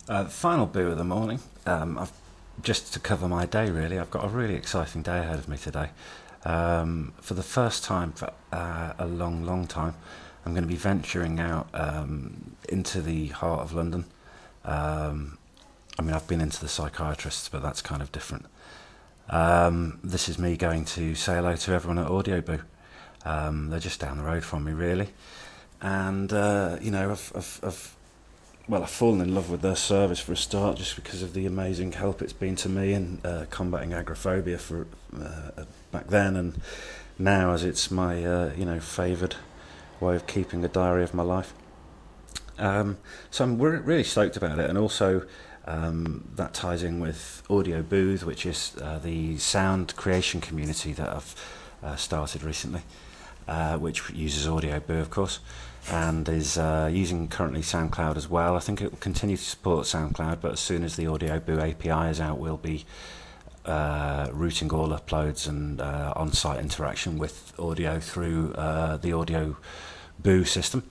Final boo of the morning. I've just to cover my day. Really, I've got a really exciting day ahead of me today. For the first time for a long, long time, I'm going to be venturing out into the heart of London. I mean, I've been into the psychiatrists, but that's kind of different. This is me going to say hello to everyone at Audio Boo. They're just down the road from me, really, and I've fallen in love with their service for a start, just because of the amazing help it's been to me in combating agoraphobia for back then, and now as it's my favoured way of keeping a diary of my life. So I'm really stoked about it, and also that ties in with Audio Booth, which is the sound creation community that I've started recently, which uses Audio Boo, of course, and is using currently SoundCloud as well. I think it will continue to support SoundCloud, but as soon as the Audio Boo API is out, we'll be routing all uploads and on-site interaction with audio through the Audio Boo system.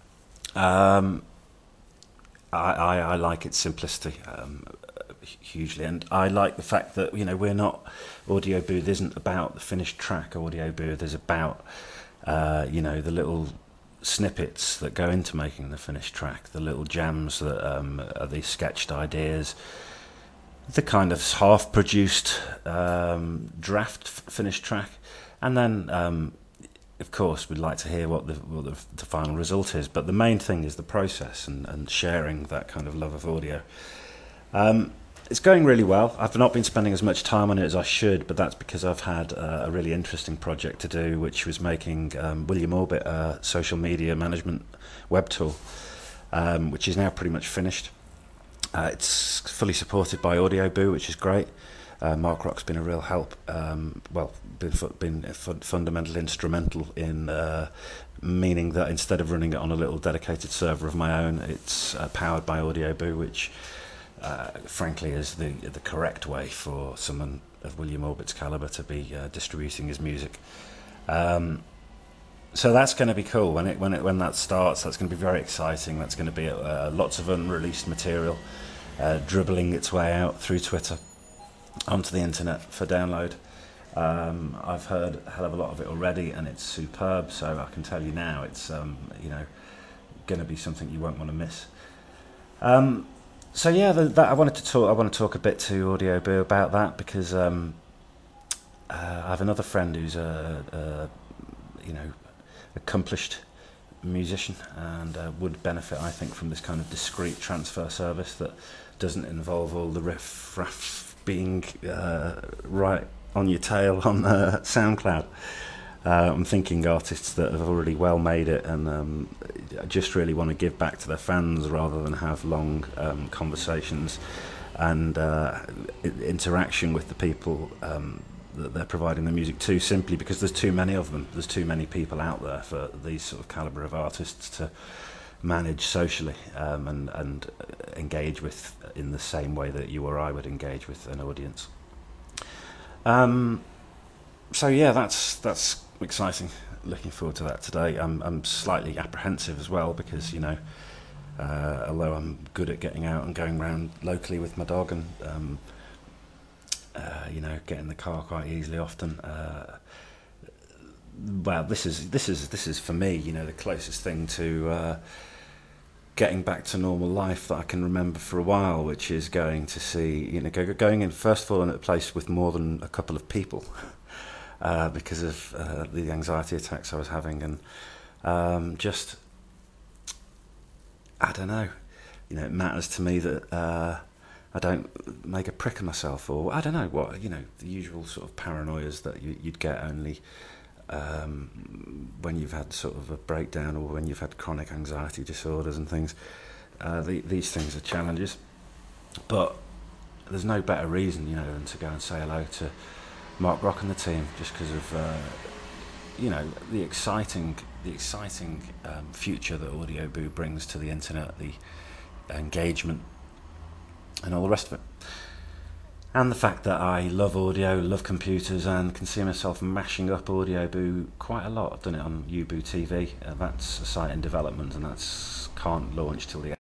I like its simplicity hugely, and I like the fact that we're not Audio Booth isn't about the finished track. Audio Booth is about the little snippets that go into making the finished track, the little jams that are the sketched ideas, the kind of half-produced draft finished track, and then of course we'd like to hear what the final result is, but the main thing is the process and sharing that kind of love of audio. It's going really well. I've not been spending as much time on it as I should, but that's because I've had a really interesting project to do, which was making William Orbit a social media management web tool, which is now pretty much finished. It's fully supported by Audio Boo, which is great. Mark Rock's been a real help, been fundamental, instrumental in meaning that instead of running it on a little dedicated server of my own, it's powered by Audio Boo, which frankly is the correct way for someone of William Orbit's calibre to be distributing his music. So that's going to be cool when that starts. That's going to be very exciting. That's going to be lots of unreleased material dribbling its way out through Twitter onto the internet for download. I've heard a hell of a lot of it already, and it's superb. So I can tell you now, it's going to be something you won't want to miss. So yeah, I want to talk a bit to Audio Boo about that, because I have another friend who's a accomplished musician, and would benefit, I think, from this kind of discrete transfer service that doesn't involve all the riff-raff being right on your tail on SoundCloud. I'm thinking artists that have already well made it and just really want to give back to their fans rather than have long conversations and interaction with the people that they're providing the music to, simply because there's too many of them. There's too many people out there for these sort of calibre of artists to manage socially and engage with in the same way that you or I would engage with an audience. So yeah, that's exciting. Looking forward to that today. I'm slightly apprehensive as well, because although I'm good at getting out and going around locally with my dog and get in the car quite easily often. Well, this is for me, the closest thing to getting back to normal life that I can remember for a while, which is going to see, going in first of all in a place with more than a couple of people, because of the anxiety attacks I was having, and just I don't know, it matters to me that I don't make a prick of myself, or I don't know what, the usual sort of paranoias that you'd get only when you've had sort of a breakdown, or when you've had chronic anxiety disorders and things. These things are challenges, but there's no better reason, than to go and say hello to Mark Rock and the team, just because of the exciting future that Audio Boo brings to the internet, the engagement and all the rest of it. And the fact that I love audio, love computers, and can see myself mashing up Audio Boo quite a lot. I've done it on Uboo TV. That's a site in development, and that's can't launch till the